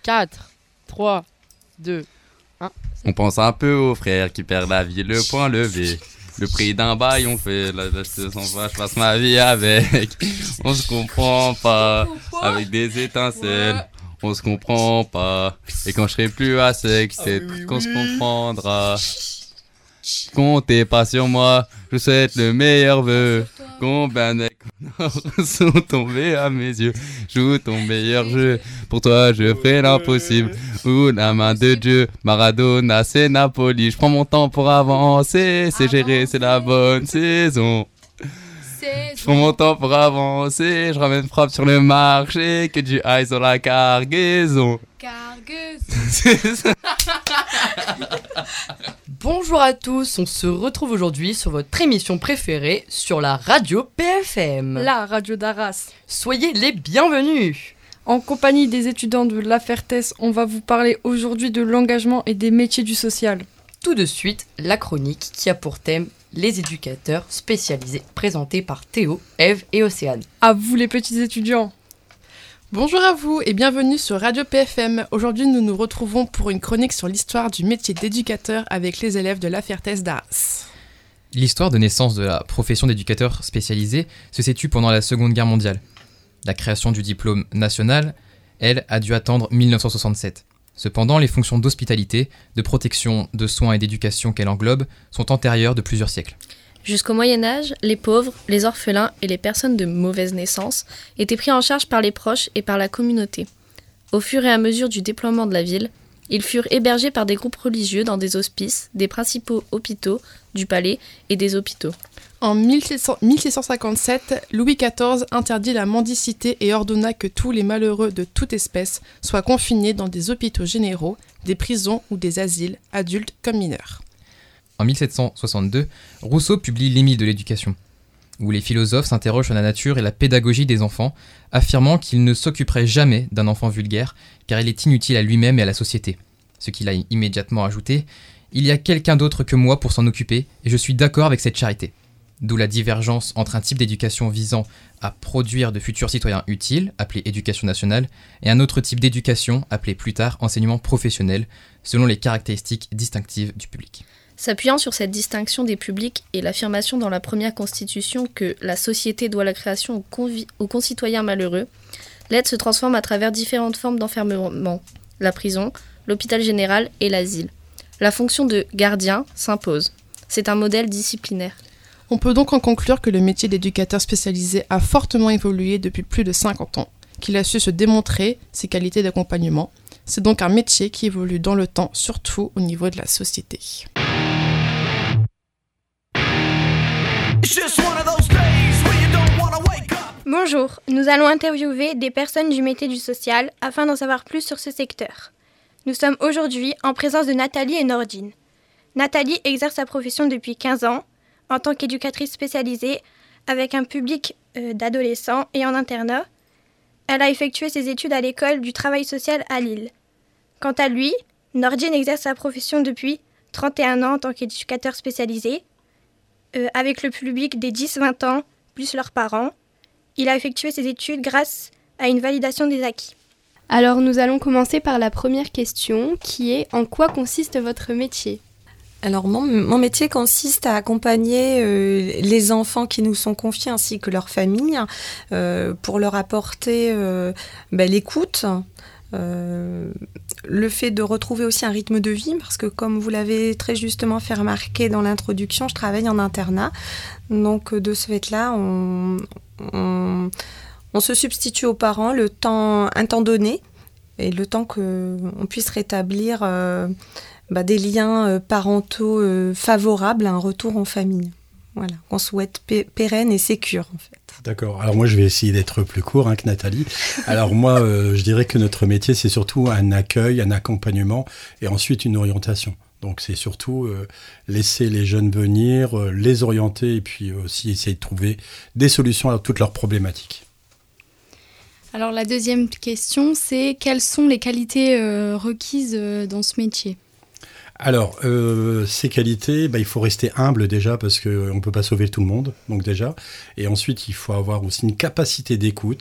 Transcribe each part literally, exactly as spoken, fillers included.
quatre, trois, deux, un. On pense un peu aux frères qui perdent la vie, le point levé. Le prix d'un bail, on fait la justice, on va, je passe ma vie avec. On se comprend pas, avec des étincelles. On se comprend pas. Et quand je serai plus à sec, c'est Ah oui, oui, qu'on oui. se comprendra. Comptez pas sur moi, je vous souhaite le meilleur vœu. Combien de connards sont tombés à mes yeux. Joue ton meilleur jeu, pour toi je ferai l'impossible. Ou la main de Dieu, Maradona c'est Napoli. Je prends mon temps pour avancer, c'est géré, c'est la bonne saison. Je prends mon temps pour avancer, je ramène frappe sur le marché, que du high sur la cargaison. Cargueuse. Bonjour à tous, on se retrouve aujourd'hui sur votre émission préférée sur la radio P F M. La radio d'Arras. Soyez les bienvenus. En compagnie des étudiants de La Fertès, on va vous parler aujourd'hui de l'engagement et des métiers du social. Tout de suite, la chronique qui a pour thème les éducateurs spécialisés, présentés par Théo, Eve et Océane. À vous les petits étudiants. Bonjour à vous et bienvenue sur Radio P F M. Aujourd'hui, nous nous retrouvons pour une chronique sur l'histoire du métier d'éducateur avec les élèves de La Fertès d'Arras. L'histoire de naissance de la profession d'éducateur spécialisé se situe pendant la Seconde Guerre mondiale. La création du diplôme national, elle, a dû attendre mille neuf cent soixante-sept. Cependant, les fonctions d'hospitalité, de protection, de soins et d'éducation qu'elle englobe sont antérieures de plusieurs siècles. Jusqu'au Moyen-Âge, les pauvres, les orphelins et les personnes de mauvaise naissance étaient pris en charge par les proches et par la communauté. Au fur et à mesure du déploiement de la ville, ils furent hébergés par des groupes religieux dans des hospices, des principaux hôpitaux, du palais et des hôpitaux. En mille six cent cinquante-sept, Louis quatorze interdit la mendicité et ordonna que tous les malheureux de toute espèce soient confinés dans des hôpitaux généraux, des prisons ou des asiles, adultes comme mineurs. En mille sept cent soixante-deux, Rousseau publie L'Émile de l'éducation, où les philosophes s'interrogent sur la nature et la pédagogie des enfants, affirmant qu'il ne s'occuperait jamais d'un enfant vulgaire, car il est inutile à lui-même et à la société. Ce qu'il a immédiatement ajouté, « Il y a quelqu'un d'autre que moi pour s'en occuper, et je suis d'accord avec cette charité ». D'où la divergence entre un type d'éducation visant à produire de futurs citoyens utiles, appelé éducation nationale, et un autre type d'éducation, appelé plus tard enseignement professionnel, selon les caractéristiques distinctives du public. S'appuyant sur cette distinction des publics et l'affirmation dans la première constitution que la société doit la création aux, convi- aux concitoyens malheureux, l'aide se transforme à travers différentes formes d'enfermement, la prison, l'hôpital général et l'asile. La fonction de gardien s'impose. C'est un modèle disciplinaire. On peut donc en conclure que le métier d'éducateur spécialisé a fortement évolué depuis plus de cinquante ans, qu'il a su se démontrer ses qualités d'accompagnement. C'est donc un métier qui évolue dans le temps, surtout au niveau de la société. Bonjour, nous allons interviewer des personnes du métier du social afin d'en savoir plus sur ce secteur. Nous sommes aujourd'hui en présence de Nathalie et Nordine. Nathalie exerce sa profession depuis quinze ans en tant qu'éducatrice spécialisée avec un public euh, d'adolescents et en internat. Elle a effectué ses études à l'école du travail social à Lille. Quant à lui, Nordine exerce sa profession depuis trente et un ans en tant qu'éducateur spécialisé euh, avec le public des dix vingt ans plus leurs parents. Il a effectué ses études grâce à une validation des acquis. Alors nous allons commencer par la première question qui est « En quoi consiste votre métier ?» Alors mon, mon métier consiste à accompagner euh, les enfants qui nous sont confiés ainsi que leurs familles euh, pour leur apporter euh, ben, l'écoute, euh, le fait de retrouver aussi un rythme de vie parce que comme vous l'avez très justement fait remarquer dans l'introduction, je travaille en internat. Donc de ce fait-là, on, on, on se substitue aux parents le temps, un temps donné et le temps qu'on puisse rétablir euh, bah, des liens euh, parentaux euh, favorables à un retour en famille. Voilà, qu'on souhaite p- pérenne et sécure en fait. D'accord, alors moi je vais essayer d'être plus court hein, que Nathalie. Alors moi euh, je dirais que notre métier c'est surtout un accueil, un accompagnement et ensuite une orientation. Donc c'est surtout euh, laisser les jeunes venir, euh, les orienter et puis aussi essayer de trouver des solutions à toutes leurs problématiques. Alors la deuxième question, c'est quelles sont les qualités euh, requises euh, dans ce métier ? Alors, euh, ces qualités, bah, il faut rester humble déjà parce qu'on ne peut pas sauver tout le monde, donc déjà. Et ensuite, il faut avoir aussi une capacité d'écoute,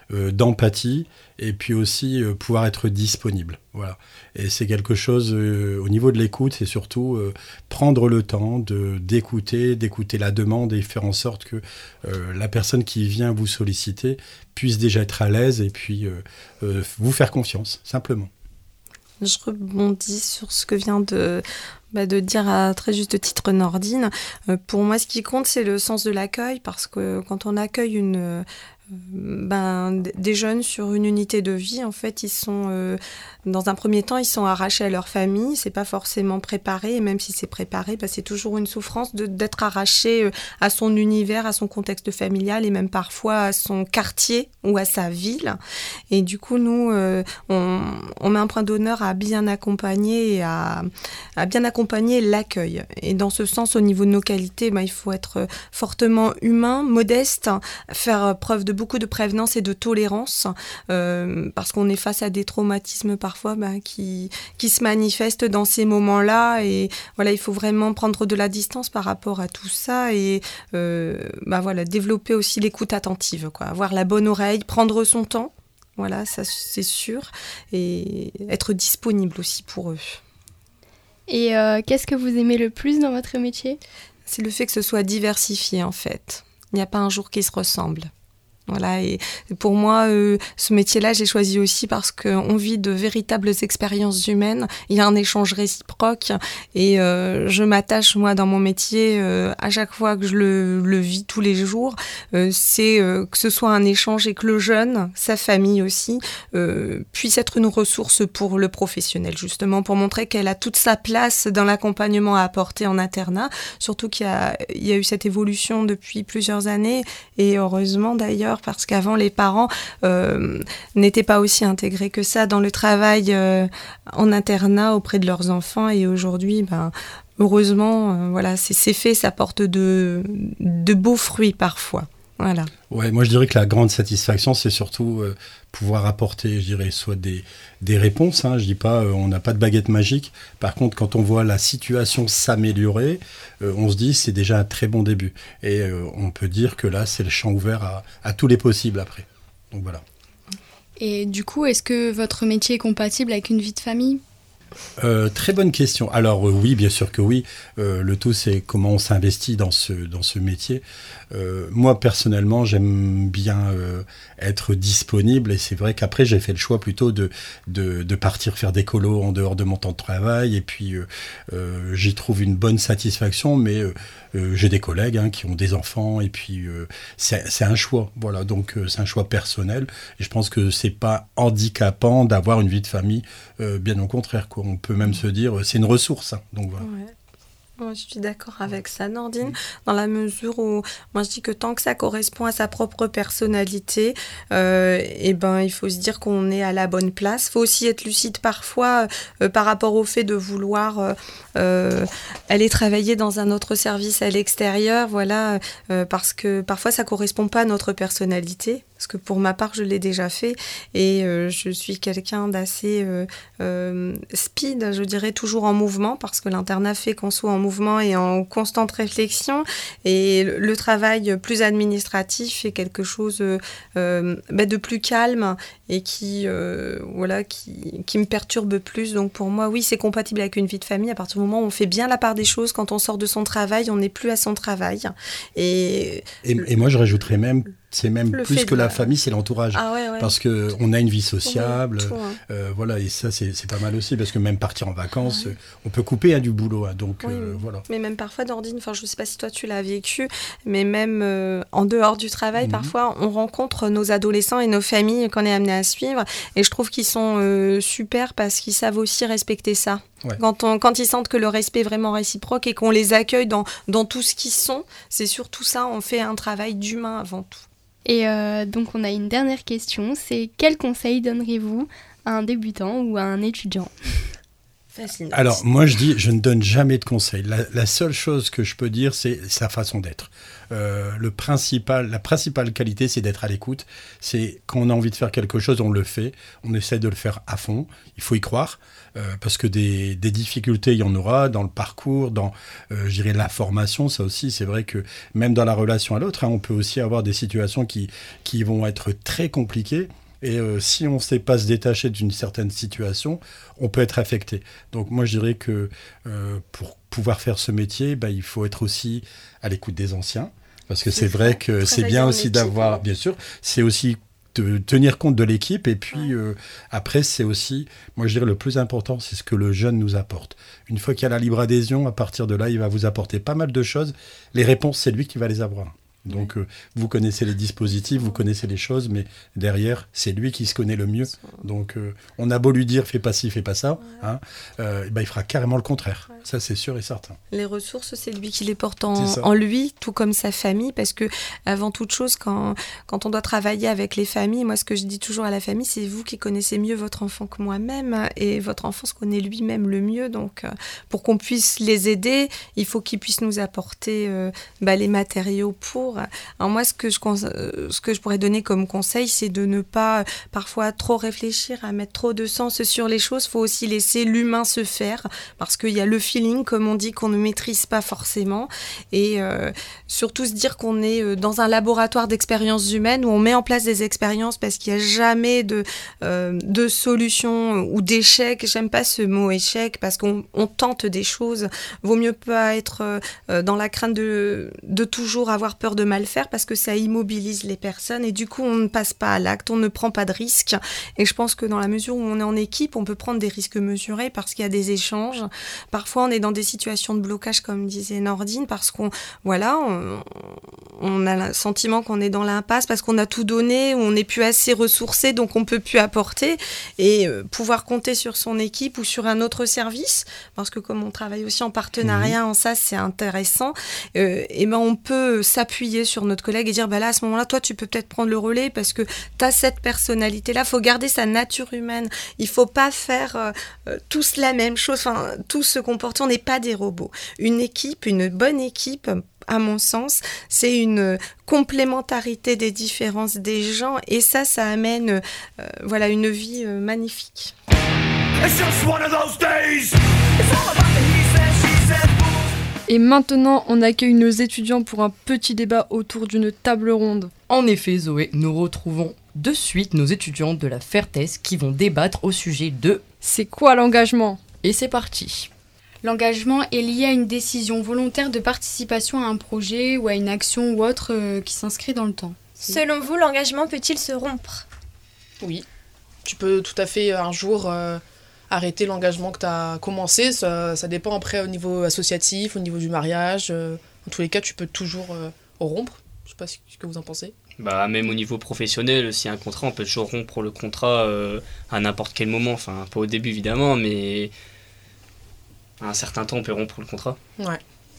euh, d'empathie et puis aussi euh, pouvoir être disponible. Voilà. Et c'est quelque chose, euh, au niveau de l'écoute, c'est surtout euh, prendre le temps de, d'écouter, d'écouter la demande et faire en sorte que euh, la personne qui vient vous solliciter puisse déjà être à l'aise et puis euh, euh, vous faire confiance, simplement. Je rebondis sur ce que vient de, bah, de dire à très juste titre Nordine. Euh, pour moi, ce qui compte, c'est le sens de l'accueil, parce que quand on accueille une... Euh, ben, des jeunes sur une unité de vie, en fait, ils sont, euh, dans un premier temps, ils sont arrachés à leur famille, c'est pas forcément préparé, et même si c'est préparé, ben, c'est toujours une souffrance de, d'être arraché à son univers, à son contexte familial, et même parfois à son quartier ou à sa ville. Et du coup, nous, euh, on, on met un point d'honneur à bien accompagner, et à, à bien accompagner l'accueil. Et dans ce sens, au niveau de nos qualités, ben, il faut être fortement humain, modeste, faire preuve de beaucoup de prévenance et de tolérance, euh, parce qu'on est face à des traumatismes parfois bah, qui, qui se manifestent dans ces moments-là, et voilà, il faut vraiment prendre de la distance par rapport à tout ça, et euh, bah, voilà, développer aussi l'écoute attentive, quoi, avoir la bonne oreille, prendre son temps, voilà, ça c'est sûr, et être disponible aussi pour eux. Et euh, qu'est-ce que vous aimez le plus dans votre métier ? C'est le fait que ce soit diversifié, en fait. Il n'y a pas un jour qui se ressemble. Voilà, et pour moi, euh, ce métier-là, j'ai choisi aussi parce qu'on vit de véritables expériences humaines. Il y a un échange réciproque, et euh, je m'attache, moi, dans mon métier, euh, à chaque fois que je le, le vis tous les jours, euh, c'est euh, que ce soit un échange et que le jeune, sa famille aussi, euh, puisse être une ressource pour le professionnel, justement, pour montrer qu'elle a toute sa place dans l'accompagnement à apporter en internat, surtout qu'il y a, il y a eu cette évolution depuis plusieurs années, et heureusement d'ailleurs, parce qu'avant les parents euh, n'étaient pas aussi intégrés que ça dans le travail euh, en internat auprès de leurs enfants, et aujourd'hui, ben, heureusement, euh, voilà, c'est, c'est fait, ça porte de, de beaux fruits parfois. Voilà. Ouais, moi je dirais que la grande satisfaction, c'est surtout euh, pouvoir apporter, je dirais, soit des, des réponses. Hein, je dis pas, euh, on n'a pas de baguette magique. Par contre, quand on voit la situation s'améliorer, euh, on se dit c'est déjà un très bon début. Et euh, on peut dire que là, c'est le champ ouvert à, à tous les possibles après. Donc voilà. Et du coup, est-ce que votre métier est compatible avec une vie de famille ? Euh, très bonne question. Alors euh, oui, bien sûr que oui. Euh, le tout, c'est comment on s'investit dans ce, dans ce métier. Euh, moi, personnellement, j'aime bien euh, être disponible, et c'est vrai qu'après, j'ai fait le choix plutôt de, de, de partir faire des colos en dehors de mon temps de travail, et puis euh, euh, j'y trouve une bonne satisfaction, mais euh, euh, j'ai des collègues hein, qui ont des enfants, et puis euh, c'est, c'est un choix. Voilà, donc euh, c'est un choix personnel, et je pense que c'est pas handicapant d'avoir une vie de famille, euh, bien au contraire, quoi. On peut même se dire, c'est une ressource. Hein, donc voilà. Ouais. Moi, je suis d'accord avec ça, Nordine, dans la mesure où moi je dis que tant que ça correspond à sa propre personnalité, euh, et ben il faut se dire qu'on est à la bonne place. Il faut aussi être lucide parfois euh, par rapport au fait de vouloir euh, euh, aller travailler dans un autre service à l'extérieur, voilà, euh, parce que parfois ça correspond pas à notre personnalité. Parce que pour ma part, je l'ai déjà fait, et euh, je suis quelqu'un d'assez euh, euh, speed, je dirais, toujours en mouvement, parce que l'internat fait qu'on soit en mouvement et en constante réflexion, et le, le travail plus administratif est quelque chose euh, bah, de plus calme et qui, euh, voilà, qui, qui me perturbe plus. Donc pour moi, oui, c'est compatible avec une vie de famille à partir du moment où on fait bien la part des choses. Quand on sort de son travail, on n'est plus à son travail. Et, et, et moi, je rajouterais même... C'est même le plus que de... la famille, c'est l'entourage. Ah ouais, ouais. Parce qu'on a une vie sociable. Oui, tout, hein. euh, voilà, et ça, c'est, c'est pas mal aussi. Parce que même partir en vacances, ouais. euh, on peut couper hein, du boulot. Hein, donc, oui, euh, oui. voilà. Mais même parfois, Nordine, enfin, je ne sais pas si toi, tu l'as vécu, mais même euh, en dehors du travail, mmh. parfois, on rencontre nos adolescents et nos familles qu'on est amené à suivre. Et je trouve qu'ils sont euh, super parce qu'ils savent aussi respecter ça. Ouais. Quand, on, quand ils sentent que le respect est vraiment réciproque et qu'on les accueille dans, dans tout ce qu'ils sont, c'est surtout ça, on fait un travail d'humain avant tout. Et euh, donc on a une dernière question, c'est quel conseil donneriez-vous à un débutant ou à un étudiant ? Fascinant. Alors, moi, je dis, je ne donne jamais de conseils. La, la seule chose que je peux dire, c'est sa façon d'être. Euh, le principal, la principale qualité, c'est d'être à l'écoute. C'est quand on a envie de faire quelque chose, on le fait. On essaie de le faire à fond. Il faut y croire. Euh, parce que des, des difficultés, il y en aura dans le parcours, dans, euh, je dirais, la formation. Ça aussi, c'est vrai que même dans la relation à l'autre, hein, on peut aussi avoir des situations qui, qui vont être très compliquées. Et euh, si on ne sait pas se détacher d'une certaine situation, on peut être affecté. Donc moi, je dirais que euh, pour pouvoir faire ce métier, bah, il faut être aussi à l'écoute des anciens. Parce que c'est, c'est vrai que c'est bien aussi d'avoir, bien sûr, c'est aussi de tenir compte de l'équipe. Et puis euh, après, c'est aussi, moi je dirais le plus important, c'est ce que le jeune nous apporte. Une fois qu'il y a la libre adhésion, à partir de là, il va vous apporter pas mal de choses. Les réponses, c'est lui qui va les avoir. Donc, euh, vous connaissez les dispositifs, vous connaissez les choses, mais derrière, c'est lui qui se connaît le mieux. Donc, euh, on a beau lui dire, fais pas ci, fais pas ça, hein, euh, bah, il fera carrément le contraire. Ouais. Ça, c'est sûr et certain. Les ressources, c'est lui qui les porte en, en lui, tout comme sa famille, parce que, avant toute chose, quand, quand on doit travailler avec les familles, moi, ce que je dis toujours à la famille, c'est vous qui connaissez mieux votre enfant que moi-même, et votre enfant se connaît lui-même le mieux. Donc, euh, pour qu'on puisse les aider, il faut qu'ils puissent nous apporter euh, bah, les matériaux pour. Alors moi, ce que, je, ce que je pourrais donner comme conseil, c'est de ne pas parfois trop réfléchir, à mettre trop de sens sur les choses. Il faut aussi laisser l'humain se faire, parce qu'il y a le feeling, comme on dit, qu'on ne maîtrise pas forcément. Et euh, surtout se dire qu'on est dans un laboratoire d'expériences humaines où on met en place des expériences parce qu'il n'y a jamais de, euh, de solution ou d'échec. J'aime pas ce mot échec parce qu'on on tente des choses. Vaut mieux pas être euh, dans la crainte de, de toujours avoir peur de mal faire parce que ça immobilise les personnes et du coup on ne passe pas à l'acte, on ne prend pas de risques. Et je pense que dans la mesure où on est en équipe, on peut prendre des risques mesurés parce qu'il y a des échanges. Parfois on est dans des situations de blocage comme disait Nordine parce qu'on voilà, on, on a le sentiment qu'on est dans l'impasse parce qu'on a tout donné, on n'est plus assez ressourcé donc on peut plus apporter et euh, pouvoir compter sur son équipe ou sur un autre service parce que comme on travaille aussi en partenariat mmh. en ça c'est intéressant euh, et ben on peut s'appuyer sur notre collègue et dire bah là à ce moment-là toi tu peux peut-être prendre le relais parce que tu as cette personnalité là, faut garder sa nature humaine, il faut pas faire euh, euh, tous la même chose, enfin tous se comporter, on n'est pas des robots. Une équipe, une bonne équipe à mon sens, c'est une complémentarité des différences des gens et ça ça amène euh, voilà une vie euh, magnifique. Et maintenant, on accueille nos étudiants pour un petit débat autour d'une table ronde. En effet, Zoé, nous retrouvons de suite nos étudiants de la Fertes qui vont débattre au sujet de... C'est quoi l'engagement ? Et c'est parti. L'engagement est lié à une décision volontaire de participation à un projet ou à une action ou autre euh, qui s'inscrit dans le temps. Selon vous, l'engagement peut-il se rompre ? Oui. Tu peux tout à fait un jour... Euh... arrêter l'engagement que tu as commencé, ça, ça dépend après au niveau associatif, au niveau du mariage. Euh, en tous les cas, tu peux toujours euh, rompre. Je sais pas ce que vous en pensez. Bah, même au niveau professionnel, s'il y a un contrat, on peut toujours rompre le contrat euh, à n'importe quel moment. Enfin, pas au début évidemment, mais à un certain temps, on peut rompre le contrat. Ouais.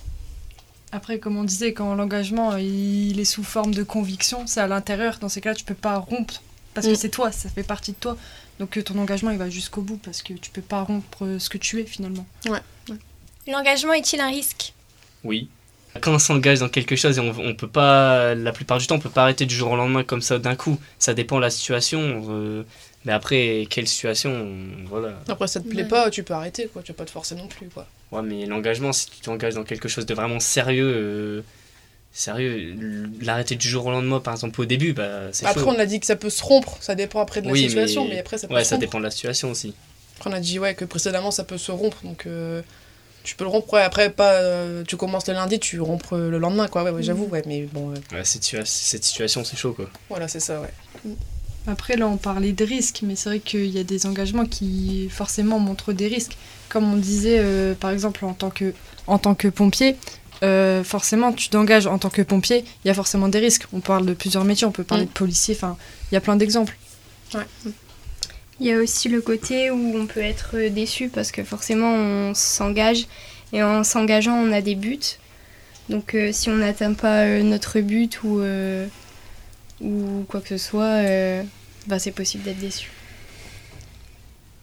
Après, comme on disait, quand l'engagement il est sous forme de conviction, c'est à l'intérieur. Dans ces cas-là, tu peux pas rompre parce que mmh. c'est toi, ça fait partie de toi. Donc ton engagement, il va jusqu'au bout parce que tu peux pas rompre ce que tu es finalement. Ouais. ouais. L'engagement est-il un risque ? Oui. Quand on s'engage dans quelque chose, et on, on peut pas, la plupart du temps, on peut pas arrêter du jour au lendemain comme ça d'un coup. Ça dépend de la situation. Euh, mais après, quelle situation, voilà. Après, ça te plaît ouais. pas, tu peux arrêter, quoi. Tu vas pas te forcer non plus, quoi. Ouais, mais l'engagement, si tu t'engages dans quelque chose de vraiment sérieux... Euh, Sérieux, l'arrêter du jour au lendemain, par exemple au début, bah, c'est après, chaud. On a dit que ça peut se rompre, ça dépend après de la oui, situation, mais... mais après ça peut ouais, se ça rompre. dépend de la situation aussi. Après, on a dit ouais, que précédemment ça peut se rompre, donc euh, tu peux le rompre. Ouais, après, pas, euh, tu commences le lundi, tu rompes le lendemain, quoi. Ouais, ouais, j'avoue, ouais, mais bon. Ouais. Ouais, cette, cette situation, c'est chaud, quoi. Voilà, c'est ça, ouais. Après, là, on parlait de risques, mais c'est vrai qu'il y a des engagements qui forcément montrent des risques. Comme on disait, euh, par exemple, en tant que, en tant que pompier. Euh, forcément, tu t'engages en tant que pompier, il y a forcément des risques. On parle de plusieurs métiers, on peut parler mmh. de policier, enfin, il y a plein d'exemples. Ouais. Il y a aussi le côté où on peut être déçu parce que forcément on s'engage et en s'engageant on a des buts. Donc euh, si on n'atteint pas euh, notre but ou, euh, ou quoi que ce soit, euh, bah, c'est possible d'être déçu.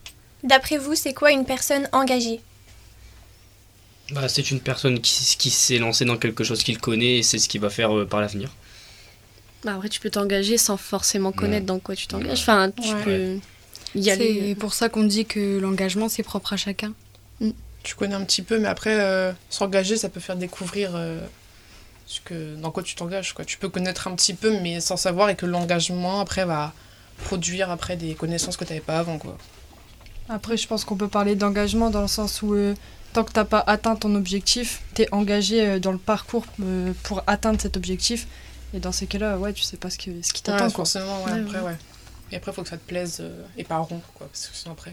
D'après vous, c'est quoi une personne engagée ? Bah, c'est une personne qui, qui s'est lancée dans quelque chose qu'il connaît et c'est ce qu'il va faire euh, par l'avenir. Bah, après, tu peux t'engager sans forcément connaître Ouais. dans quoi tu t'engages. Enfin, tu Ouais. peux y aller. C'est pour ça qu'on dit que l'engagement, c'est propre à chacun. Tu connais un petit peu, mais après, euh, s'engager, ça peut faire découvrir euh, ce que, dans quoi tu t'engages, quoi. Tu peux connaître un petit peu, mais sans savoir, et que l'engagement, après, va produire après des connaissances que tu n'avais pas avant, quoi. Après, je pense qu'on peut parler d'engagement dans le sens où euh, tant que t'as pas atteint ton objectif, t'es engagé euh, dans le parcours euh, pour atteindre cet objectif. Et dans ces cas-là, ouais, tu sais pas ce, que, ce qui t'attend, Ouais, quoi. forcément, ouais, Ouais, après, ouais. ouais. Et après, il faut que ça te plaise euh, et pas rond, quoi. Parce que sinon, après.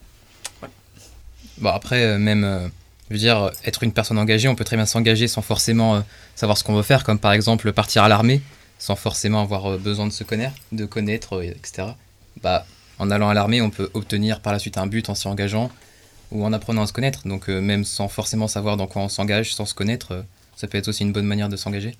Bon, après, euh, même, euh, je veux dire, être une personne engagée, on peut très bien s'engager sans forcément euh, savoir ce qu'on veut faire, comme par exemple partir à l'armée, sans forcément avoir euh, besoin de se connaître, de connaître, euh, et cetera. Bah, en allant à l'armée, on peut obtenir par la suite un but en s'y engageant ou en apprenant à se connaître. Donc, euh, même sans forcément savoir dans quoi on s'engage, sans se connaître, euh, ça peut être aussi une bonne manière de s'engager.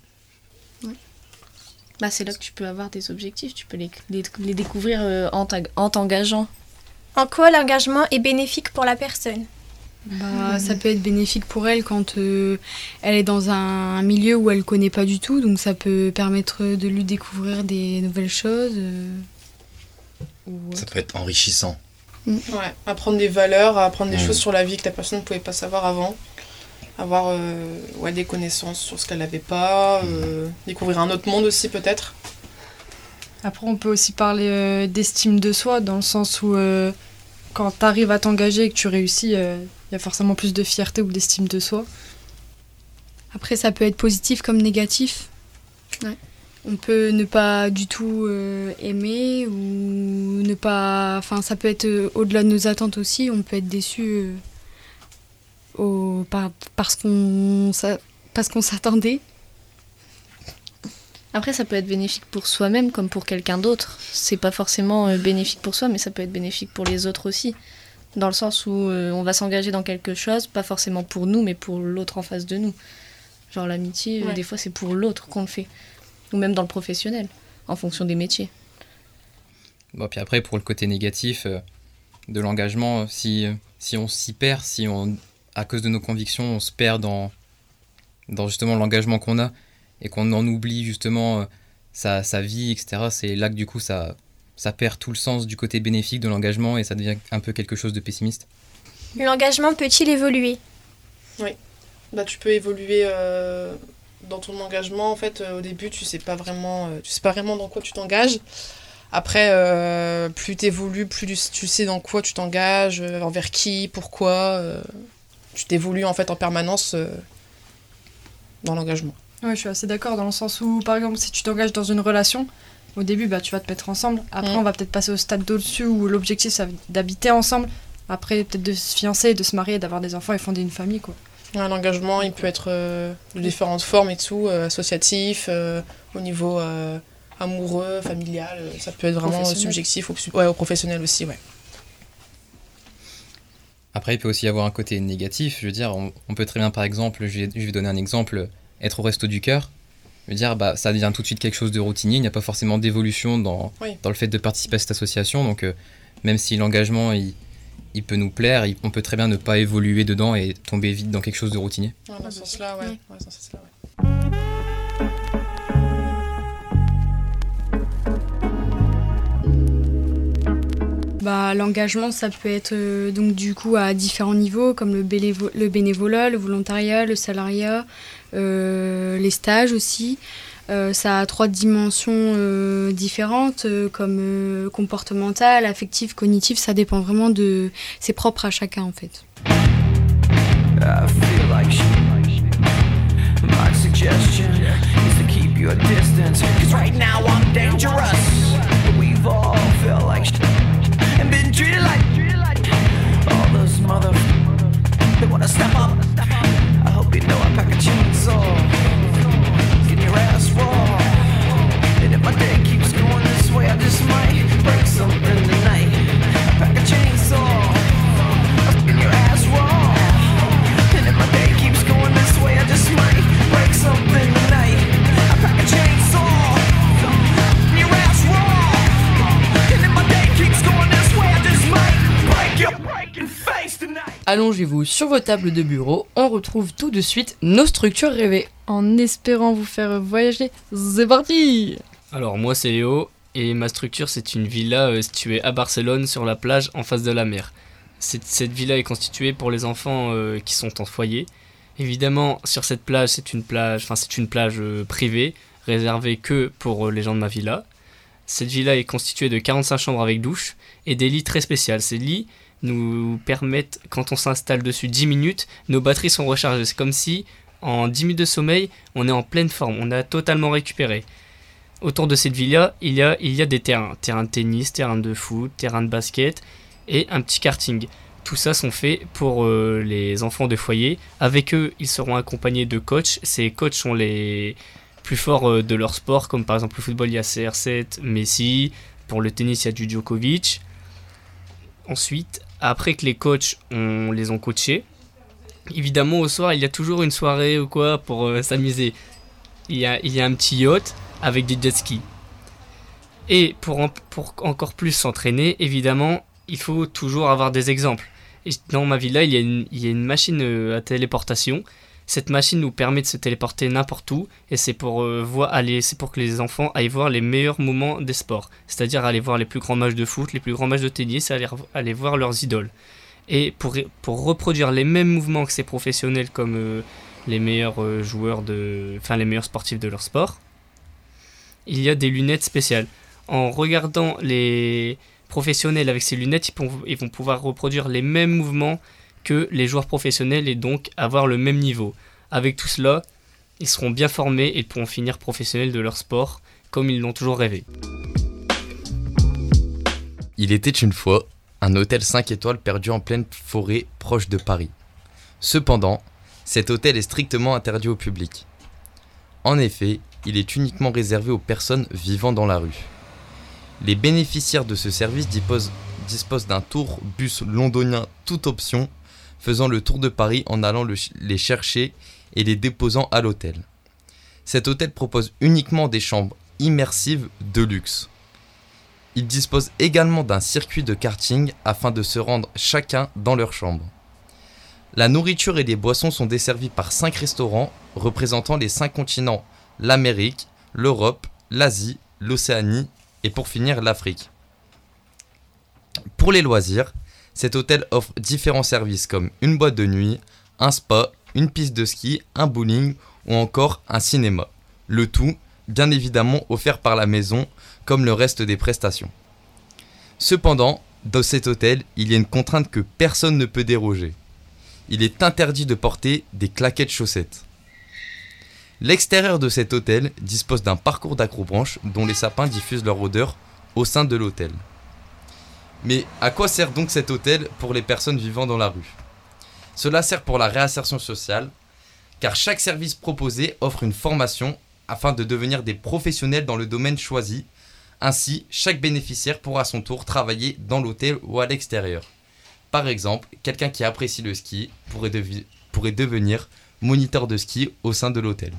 Bah, c'est là que tu peux avoir des objectifs. Tu peux les, les, les découvrir euh, en t'eng- en t'engageant. En quoi l'engagement est bénéfique pour la personne ? Bah, ça peut être bénéfique pour elle quand euh, elle est dans un milieu où elle connaît pas du tout, donc ça peut permettre de lui découvrir des nouvelles choses. euh, ou Ça autre. peut être enrichissant. Ouais, apprendre des valeurs, apprendre des Mm. choses sur la vie que la personne ne pouvait pas savoir avant. Avoir euh, ouais, des connaissances sur ce qu'elle n'avait pas. euh, découvrir un autre monde aussi, peut-être. Après, on peut aussi parler euh, d'estime de soi, dans le sens où euh, quand tu arrives à t'engager et que tu réussis, il y a forcément plus de fierté ou d'estime de soi. Après, ça peut être positif comme négatif. Ouais. On peut ne pas du tout euh, aimer ou ne pas... Enfin, ça peut être euh, au-delà de nos attentes aussi. On peut être déçu euh, au... par... parce qu'on s'a- parce qu'on s'attendait. Après, ça peut être bénéfique pour soi-même comme pour quelqu'un d'autre. C'est pas forcément euh, bénéfique pour soi, mais ça peut être bénéfique pour les autres aussi. Dans le sens où euh, on va s'engager dans quelque chose, pas forcément pour nous, mais pour l'autre en face de nous. Genre l'amitié, euh, Ouais. des fois, c'est pour l'autre qu'on le fait. Ou même dans le professionnel, en fonction des métiers. Bon, puis après, pour le côté négatif euh, de l'engagement, si, euh, si on s'y perd, si on, à cause de nos convictions, on se perd dans, dans justement l'engagement qu'on a et qu'on en oublie justement euh, sa, sa vie, et cetera, c'est là que du coup, ça, ça perd tout le sens du côté bénéfique de l'engagement et ça devient un peu quelque chose de pessimiste. L'engagement peut-il évoluer ? Bah, tu peux évoluer euh, dans ton engagement. En fait, euh, au début, tu sais pas vraiment, euh, tu sais pas vraiment dans quoi tu t'engages. Après, euh, plus tu évolues, plus tu, tu sais dans quoi tu t'engages, euh, envers qui, pourquoi. euh, tu t'évolues en fait en permanence euh, dans l'engagement. Ouais, je suis assez d'accord dans le sens où, par exemple, si tu t'engages dans une relation, au début, bah, tu vas te mettre ensemble. Après, Mm. on va peut-être passer au stade d'au-dessus où l'objectif, c'est d'habiter ensemble. Après, peut-être de se fiancer, de se marier, d'avoir des enfants et fonder une famille, quoi. Ouais, l'engagement, il peut être euh, de différentes formes et tout, euh, associatif, euh, au niveau euh, amoureux, familial. euh, ça peut être vraiment Professionnel. subjectif, ou, ouais, au professionnel aussi, ouais. Après, il peut aussi y avoir un côté négatif. Je veux dire, on, on peut très bien, par exemple, je vais, je vais donner un exemple, être au resto du cœur. Je veux dire, bah, ça devient tout de suite quelque chose de routinier. Il n'y a pas forcément d'évolution dans, Oui. dans le fait de participer à cette association. Donc, euh, même si l'engagement, il, il peut nous plaire, il- on peut très bien ne pas évoluer dedans et tomber vite dans quelque chose de routinier. Ouais, dans ce sens-là, ouais. Ouais. Ouais, dans ce sens-là, ouais. Bah, l'engagement, ça peut être euh, donc du coup à différents niveaux, comme le, bénévo- le bénévolat, le volontariat, le salariat, euh, les stages aussi. Euh, ça a trois dimensions euh, différentes, euh, comme euh, comportementale, affective, cognitive. Ça dépend vraiment de... C'est propre à chacun en fait. I feel like shit. My suggestion is to keep your distance. Cause right now I'm dangerous. We've all felt like shit and been treated like all those mother they wanna step up. I hope you know I pack a chainsaw. Get your ass raw. And if my day keeps going this way, I just might break something tonight. I pack a chainsaw. Get your ass raw. And if my day keeps going this way, I just might break something tonight. I pack a chainsaw. Get your ass raw. And if my day keeps going this way, I just might break your break. allongez-vous sur vos tables de bureau, on retrouve tout de suite nos structures rêvées. En espérant vous faire voyager, c'est parti! Alors moi c'est Léo et ma structure c'est une villa euh, située à Barcelone sur la plage en face de la mer. Cette, cette villa est constituée pour les enfants euh, qui sont en foyer. Évidemment sur cette plage c'est une plage, enfin c'est une plage euh, privée réservée que pour euh, les gens de ma villa. Cette villa est constituée de quarante-cinq chambres avec douche et des lits très spéciaux. Ces lits nous permettent, quand on s'installe dessus dix minutes, nos batteries sont rechargées. C'est comme si en dix minutes de sommeil, on est en pleine forme, on a totalement récupéré. Autour de cette villa, il y a, il y a des terrains, terrain de tennis, terrain de foot, terrain de basket et un petit karting. Tout ça sont faits pour euh, les enfants de foyer. Avec eux, ils seront accompagnés de coachs. Ces coachs sont les plus forts euh, de leur sport, comme par exemple le football, il y a C R sept, Messi. Pour le tennis, il y a du Djokovic. Ensuite, après que les coachs on les ont coachés, évidemment au soir, il y a toujours une soirée ou quoi pour euh, s'amuser. Il y, a, il y a un petit yacht avec des jet skis. Et pour, en, pour encore plus s'entraîner, évidemment, il faut toujours avoir des exemples. Et dans ma villa, il y a une, il y a une machine à téléportation. Cette machine nous permet de se téléporter n'importe où et c'est pour, euh, voir, aller, c'est pour que les enfants aillent voir les meilleurs moments des sports. C'est-à-dire aller voir les plus grands matchs de foot, les plus grands matchs de tennis et aller, aller voir leurs idoles. Et pour, pour reproduire les mêmes mouvements que ces professionnels comme euh, les meilleurs euh, joueurs, de, enfin les meilleurs sportifs de leur sport, il y a des lunettes spéciales. En regardant les professionnels avec ces lunettes, ils, pour, ils vont pouvoir reproduire les mêmes mouvements que les joueurs professionnels et donc avoir le même niveau. Avec tout cela, ils seront bien formés et pourront finir professionnels de leur sport comme ils l'ont toujours rêvé. Il était une fois un hôtel cinq étoiles perdu en pleine forêt proche de Paris. Cependant, cet hôtel est strictement interdit au public. En effet, il est uniquement réservé aux personnes vivant dans la rue. Les bénéficiaires de ce service disposent, disposent d'un tour bus londonien toute option, faisant le tour de Paris en allant le, les chercher et les déposant à l'hôtel. Cet hôtel propose uniquement des chambres immersives de luxe. Il dispose également d'un circuit de karting afin de se rendre chacun dans leur chambre. La nourriture et les boissons sont desservies par cinq restaurants représentant les cinq continents, l'Amérique, l'Europe, l'Asie, l'Océanie et pour finir l'Afrique. Pour les loisirs, cet hôtel offre différents services comme une boîte de nuit, un spa, une piste de ski, un bowling ou encore un cinéma. Le tout, bien évidemment, offert par la maison comme le reste des prestations. Cependant, dans cet hôtel, il y a une contrainte que personne ne peut déroger. Il est interdit de porter des claquettes chaussettes. L'extérieur de cet hôtel dispose d'un parcours d'acrobranche dont les sapins diffusent leur odeur au sein de l'hôtel. Mais à quoi sert donc cet hôtel pour les personnes vivant dans la rue ? Cela sert pour la réinsertion sociale, car chaque service proposé offre une formation afin de devenir des professionnels dans le domaine choisi. Ainsi, chaque bénéficiaire pourra à son tour travailler dans l'hôtel ou à l'extérieur. Par exemple, quelqu'un qui apprécie le ski pourrait, devi- pourrait devenir moniteur de ski au sein de l'hôtel.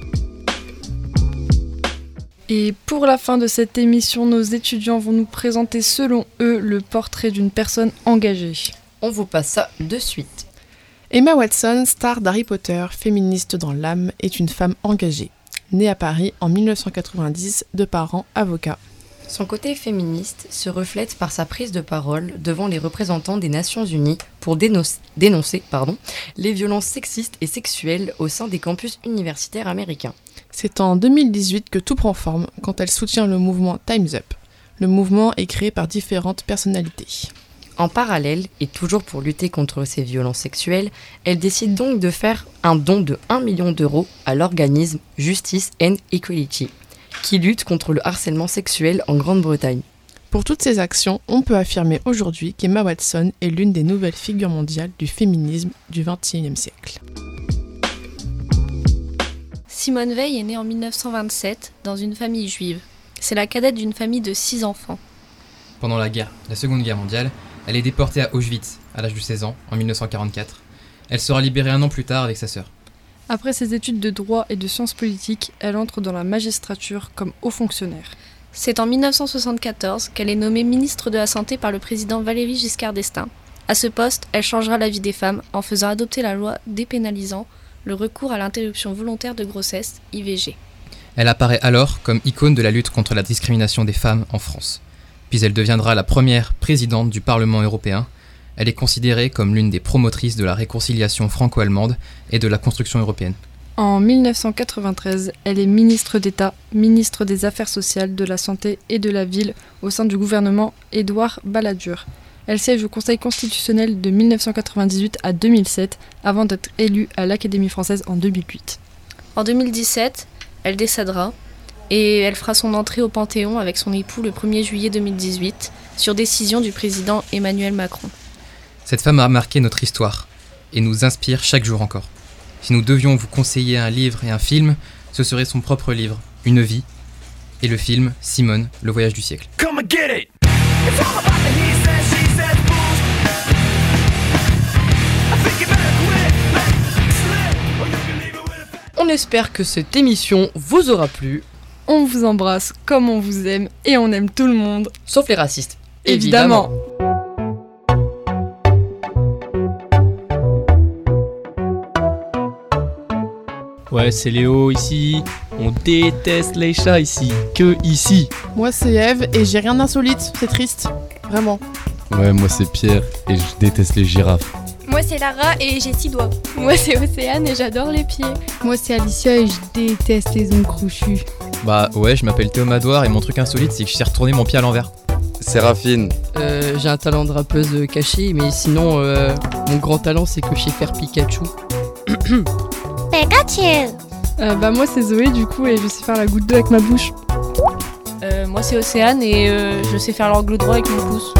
Et pour la fin de cette émission, nos étudiants vont nous présenter selon eux le portrait d'une personne engagée. On vous passe ça de suite. Emma Watson, star d'Harry Potter, féministe dans l'âme, est une femme engagée. Née à Paris en dix-neuf cent quatre-vingt-dix de parents avocats. Son côté féministe se reflète par sa prise de parole devant les représentants des Nations Unies pour dénoncer, dénoncer pardon, les violences sexistes et sexuelles au sein des campus universitaires américains. C'est en deux mille dix-huit que tout prend forme quand elle soutient le mouvement Time's Up. Le mouvement est créé par différentes personnalités. En parallèle, et toujours pour lutter contre ces violences sexuelles, elle décide donc de faire un don de un million d'euros à l'organisme Justice and Equality, qui lutte contre le harcèlement sexuel en Grande-Bretagne. Pour toutes ces actions, on peut affirmer aujourd'hui qu'Emma Watson est l'une des nouvelles figures mondiales du féminisme du vingt et unième siècle. Simone Veil est née en dix-neuf cent vingt-sept dans une famille juive. C'est la cadette d'une famille de six enfants. Pendant la guerre, la Seconde Guerre mondiale, elle est déportée à Auschwitz à l'âge de seize ans, en dix-neuf cent quarante-quatre. Elle sera libérée un an plus tard avec sa sœur. Après ses études de droit et de sciences politiques, elle entre dans la magistrature comme haut fonctionnaire. C'est en dix-neuf cent soixante-quatorze qu'elle est nommée ministre de la Santé par le président Valéry Giscard d'Estaing. À ce poste, elle changera la vie des femmes en faisant adopter la loi dépénalisant le recours à l'interruption volontaire de grossesse, I V G. Elle apparaît alors comme icône de la lutte contre la discrimination des femmes en France. Puis elle deviendra la première présidente du Parlement européen. Elle est considérée comme l'une des promotrices de la réconciliation franco-allemande et de la construction européenne. En mille neuf cent quatre-vingt-treize, elle est ministre d'État, ministre des Affaires sociales, de la Santé et de la Ville au sein du gouvernement Édouard Balladur. Elle siège au Conseil constitutionnel de mille neuf cent quatre-vingt-dix-huit à deux mille sept avant d'être élue à l'Académie française en deux mille huit. En deux mille dix-sept, elle décédera et elle fera son entrée au Panthéon avec son époux le premier juillet deux mille dix-huit sur décision du président Emmanuel Macron. Cette femme a marqué notre histoire et nous inspire chaque jour encore. Si nous devions vous conseiller un livre et un film, ce serait son propre livre, Une vie, et le film Simone, le voyage du siècle. Come and get it. It's all about the he says, she says, fools. I think you better quit, let slip, or you can leave it with a... On espère que cette émission vous aura plu. On vous embrasse comme on vous aime et on aime tout le monde. Sauf les racistes. Évidemment. Ouais, c'est Léo ici. On déteste les chats ici, que ici. Moi c'est Eve et j'ai rien d'insolite, c'est triste. Vraiment. Ouais, moi c'est Pierre et je déteste les girafes. Moi c'est Lara et j'ai six doigts. Moi c'est Océane et j'adore les pieds. Moi c'est Alicia et je déteste les ongles crochus. Bah ouais, je m'appelle Théo Madoire et mon truc insolite c'est que je sais retourner mon pied à l'envers. Séraphine. Euh, j'ai un talent de rappeuse caché, mais sinon, euh, mon grand talent c'est que je sais faire Pikachu. Pikachu. Euh, bah moi c'est Zoé du coup et je sais faire la goutte d'eau avec ma bouche. Euh, moi c'est Océane et euh, je sais faire l'angle droit avec mon pouce.